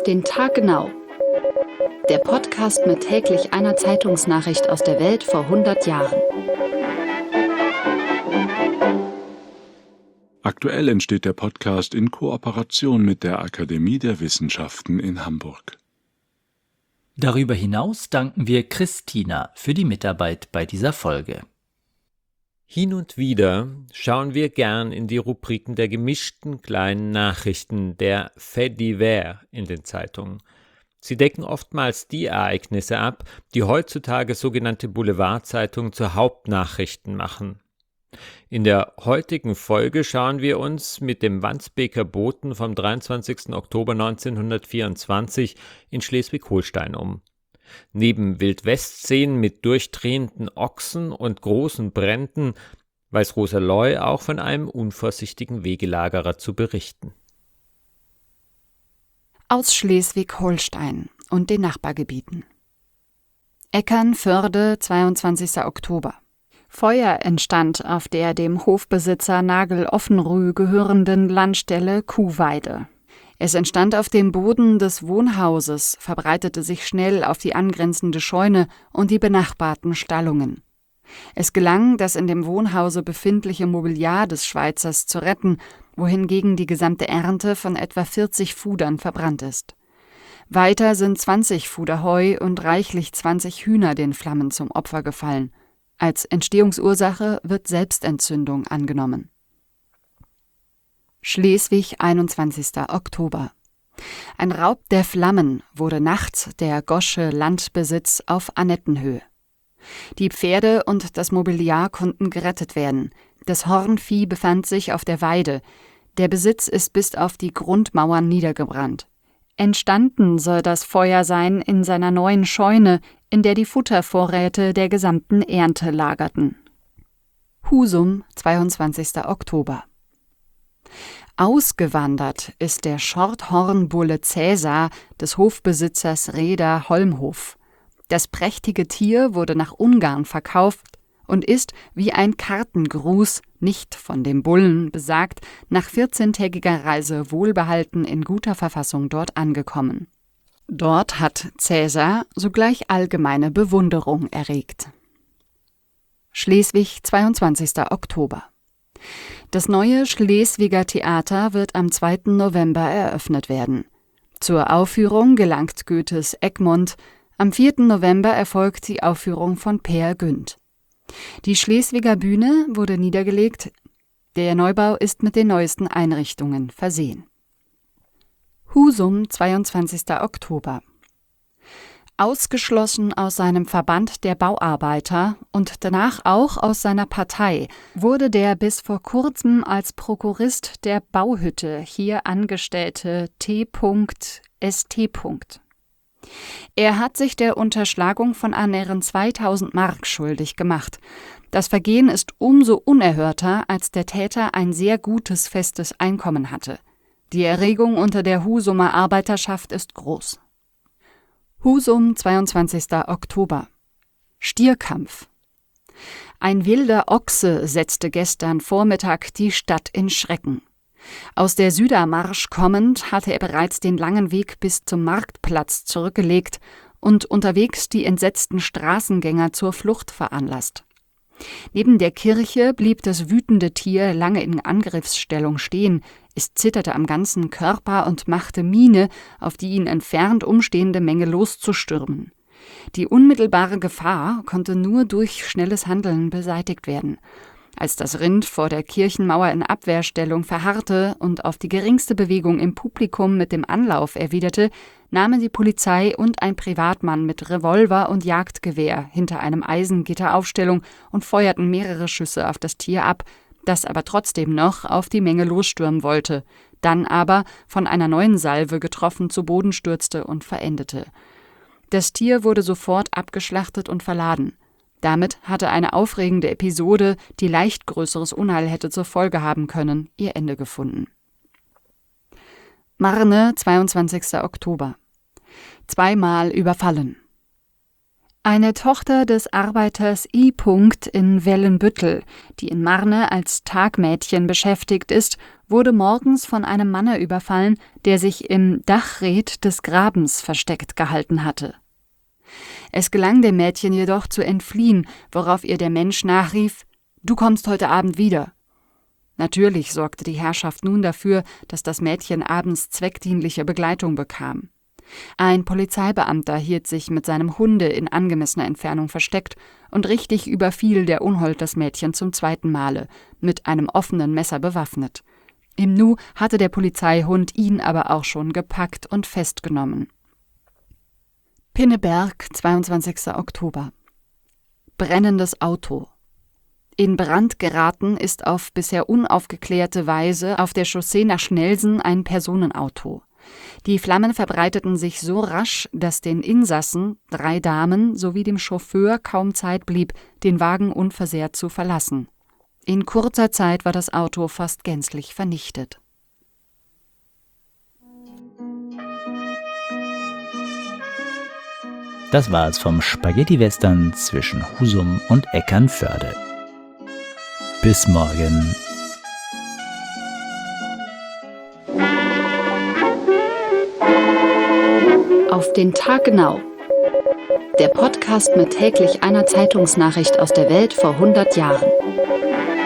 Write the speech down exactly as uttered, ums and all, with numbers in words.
den Tag genau. Der Podcast mit täglich einer Zeitungsnachricht aus der Welt vor hundert Jahren. Aktuell entsteht der Podcast in Kooperation mit der Akademie der Wissenschaften in Hamburg. Darüber hinaus danken wir Christina für die Mitarbeit bei dieser Folge. Hin und wieder schauen wir gern in die Rubriken der gemischten kleinen Nachrichten, der Faits divers in den Zeitungen. Sie decken oftmals die Ereignisse ab, die heutzutage sogenannte Boulevardzeitungen zu Hauptnachrichten machen. In der heutigen Folge schauen wir uns mit dem Wandsbeker Boten vom dreiundzwanzigsten Oktober neunzehnhundertvierundzwanzig in Schleswig-Holstein um. Neben Wildwest-Szenen mit durchdrehenden Ochsen und großen Bränden weiß Rosa Loy auch von einem unvorsichtigen Wegelagerer zu berichten. Aus Schleswig-Holstein und den Nachbargebieten. Eckernförde, zweiundzwanzigster Oktober. Feuer entstand auf der dem Hofbesitzer Nagel Offenrüh gehörenden Landstelle Kuhweide. Es entstand auf dem Boden des Wohnhauses, verbreitete sich schnell auf die angrenzende Scheune und die benachbarten Stallungen. Es gelang, das in dem Wohnhause befindliche Mobiliar des Schweizers zu retten, wohingegen die gesamte Ernte von etwa vierzig Fudern verbrannt ist. Weiter sind zwanzig Fuder Heu und reichlich zwanzig Hühner den Flammen zum Opfer gefallen. Als Entstehungsursache wird Selbstentzündung angenommen. Schleswig, einundzwanzigster Oktober. Ein Raub der Flammen wurde nachts der Gosche Landbesitz auf Annettenhöhe. Die Pferde und das Mobiliar konnten gerettet werden. Das Hornvieh befand sich auf der Weide. Der Besitz ist bis auf die Grundmauern niedergebrannt. Entstanden soll das Feuer sein in seiner neuen Scheune, in der die Futtervorräte der gesamten Ernte lagerten. Husum, zweiundzwanzigster Oktober. Ausgewandert ist der Schorthornbulle Cäsar des Hofbesitzers Reda Holmhof. Das prächtige Tier wurde nach Ungarn verkauft und ist, wie ein Kartengruß, nicht von dem Bullen besagt, nach vierzehntägiger Reise wohlbehalten in guter Verfassung dort angekommen. Dort hat Cäsar sogleich allgemeine Bewunderung erregt. Schleswig, zweiundzwanzigster Oktober. Das neue Schleswiger Theater wird am zweiten November eröffnet werden. Zur Aufführung gelangt Goethes Egmont. Am vierten November erfolgt die Aufführung von Peer Gynt. Die Schleswiger Bühne wurde niedergelegt. Der Neubau ist mit den neuesten Einrichtungen versehen. Husum, zweiundzwanzigster Oktober. Ausgeschlossen aus seinem Verband der Bauarbeiter und danach auch aus seiner Partei wurde der bis vor kurzem als Prokurist der Bauhütte hier angestellte T S T Er hat sich der Unterschlagung von annähernd zweitausend Mark schuldig gemacht. Das Vergehen ist umso unerhörter, als der Täter ein sehr gutes festes Einkommen hatte. Die Erregung unter der Husumer Arbeiterschaft ist groß. Husum, zweiundzwanzigster Oktober. Stierkampf. Ein wilder Ochse setzte gestern Vormittag die Stadt in Schrecken. Aus der Südermarsch kommend hatte er bereits den langen Weg bis zum Marktplatz zurückgelegt und unterwegs die entsetzten Straßengänger zur Flucht veranlasst. Neben der Kirche blieb das wütende Tier lange in Angriffsstellung stehen. Es zitterte am ganzen Körper und machte Miene, auf die ihn entfernt umstehende Menge loszustürmen. Die unmittelbare Gefahr konnte nur durch schnelles Handeln beseitigt werden. Als das Rind vor der Kirchenmauer in Abwehrstellung verharrte und auf die geringste Bewegung im Publikum mit dem Anlauf erwiderte, nahmen die Polizei und ein Privatmann mit Revolver und Jagdgewehr hinter einem Eisengitter Aufstellung und feuerten mehrere Schüsse auf das Tier ab, das aber trotzdem noch auf die Menge losstürmen wollte, dann aber von einer neuen Salve getroffen zu Boden stürzte und verendete. Das Tier wurde sofort abgeschlachtet und verladen. Damit hatte eine aufregende Episode, die leicht größeres Unheil hätte zur Folge haben können, ihr Ende gefunden. Marne, zweiundzwanzigster Oktober. Zweimal überfallen. Eine Tochter des Arbeiters I. in Wellenbüttel, die in Marne als Tagmädchen beschäftigt ist, wurde morgens von einem Manne überfallen, der sich im Dachreet des Grabens versteckt gehalten hatte. Es gelang dem Mädchen jedoch zu entfliehen, worauf ihr der Mensch nachrief: »Du kommst heute Abend wieder.« Natürlich sorgte die Herrschaft nun dafür, dass das Mädchen abends zweckdienliche Begleitung bekam. Ein Polizeibeamter hielt sich mit seinem Hunde in angemessener Entfernung versteckt und richtig überfiel der Unhold das Mädchen zum zweiten Male, mit einem offenen Messer bewaffnet. Im Nu hatte der Polizeihund ihn aber auch schon gepackt und festgenommen. Pinneberg, zweiundzwanzigster Oktober. Brennendes Auto. In Brand geraten ist auf bisher unaufgeklärte Weise auf der Chaussee nach Schnelsen ein Personenauto. Die Flammen verbreiteten sich so rasch, dass den Insassen, drei Damen sowie dem Chauffeur kaum Zeit blieb, den Wagen unversehrt zu verlassen. In kurzer Zeit war das Auto fast gänzlich vernichtet. Das war es vom Spaghetti-Western zwischen Husum und Eckernförde. Bis morgen. Auf den Tag genau. Der Podcast mit täglich einer Zeitungsnachricht aus der Welt vor hundert Jahren.